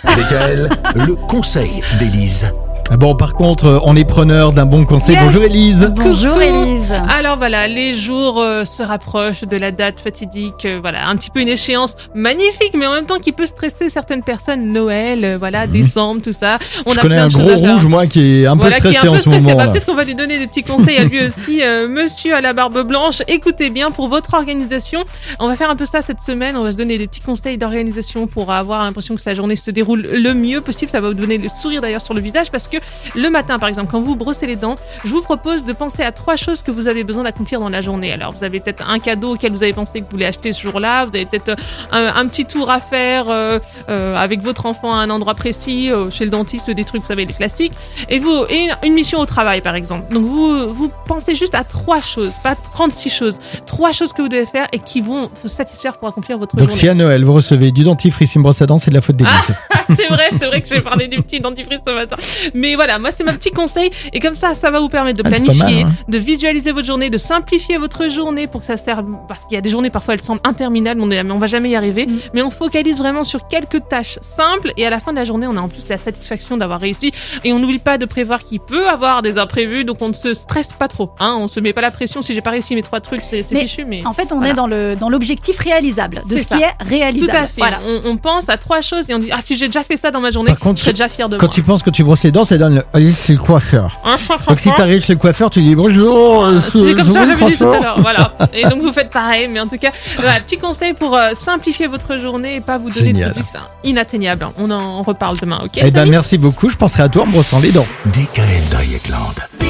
DKL, le conseil d'Élise. Bon, par contre, on est preneur d'un bon conseil. Yes. Bonjour Élise. Bonjour Coucou. Élise. Alors voilà, les jours se rapprochent de la date fatidique. Voilà, un petit peu une échéance magnifique, mais en même temps qui peut stresser certaines personnes. Noël, voilà, décembre, tout ça. Je connais un gros rouge, moi, qui est un peu stressé en ce moment. Peut-être qu'on va lui donner des petits conseils à lui aussi. Monsieur à la barbe blanche, écoutez bien pour votre organisation. On va faire un peu ça cette semaine. On va se donner des petits conseils d'organisation pour avoir l'impression que sa journée se déroule le mieux possible. Ça va vous donner le sourire d'ailleurs sur le visage parce que le matin, par exemple, quand vous brossez les dents, je vous propose de penser à 3 choses que vous avez besoin d'accomplir dans la journée. Alors, vous avez peut-être un cadeau auquel vous avez pensé que vous voulez acheter ce jour-là. Vous avez peut-être un petit tour à faire avec votre enfant à un endroit précis, chez le dentiste, des trucs, vous savez, les classiques. Et une mission au travail, par exemple. Donc, vous pensez juste à 3 choses, pas 36 choses. 3 choses que vous devez faire et qui vont vous satisfaire pour accomplir votre journée. Donc, si à Noël, vous recevez du dentifrice, une brosse à dents, c'est de la faute d'Élise. C'est vrai que j'ai parlé du petit dentifrice ce matin. Mais voilà, moi c'est mon petit conseil et comme ça va vous permettre de planifier, de visualiser votre journée, de simplifier votre journée pour que ça serve, parce qu'il y a des journées parfois elles semblent interminables, mais on va jamais y arriver, mais on focalise vraiment sur quelques tâches simples et à la fin de la journée on a en plus la satisfaction d'avoir réussi et on n'oublie pas de prévoir qu'il peut avoir des imprévus, donc on ne se stresse pas trop, on se met pas la pression. Si j'ai pas réussi mes 3 trucs c'est fichu, mais en fait on est dans l'objectif réalisable de ce qui est réalisable. Tout à fait. Voilà. On pense à 3 choses et on dit si j'ai déjà fait ça dans ma journée, je serais déjà fier de moi. Quand tu penses que tu brosses les dents, ça donne allez, c'est le coiffeur. Donc si t'arrives chez le coiffeur, tu dis bonjour. C'est comme ça, j'avais dit tout à l'heure. Voilà. Et donc vous faites pareil, mais en tout cas, voilà, petit conseil pour simplifier votre journée et pas vous donner des trucs inatteignables. On en reparle demain, ok? Eh ben merci beaucoup. Je penserai à toi en brossant les dents. DKL Dreyeckland.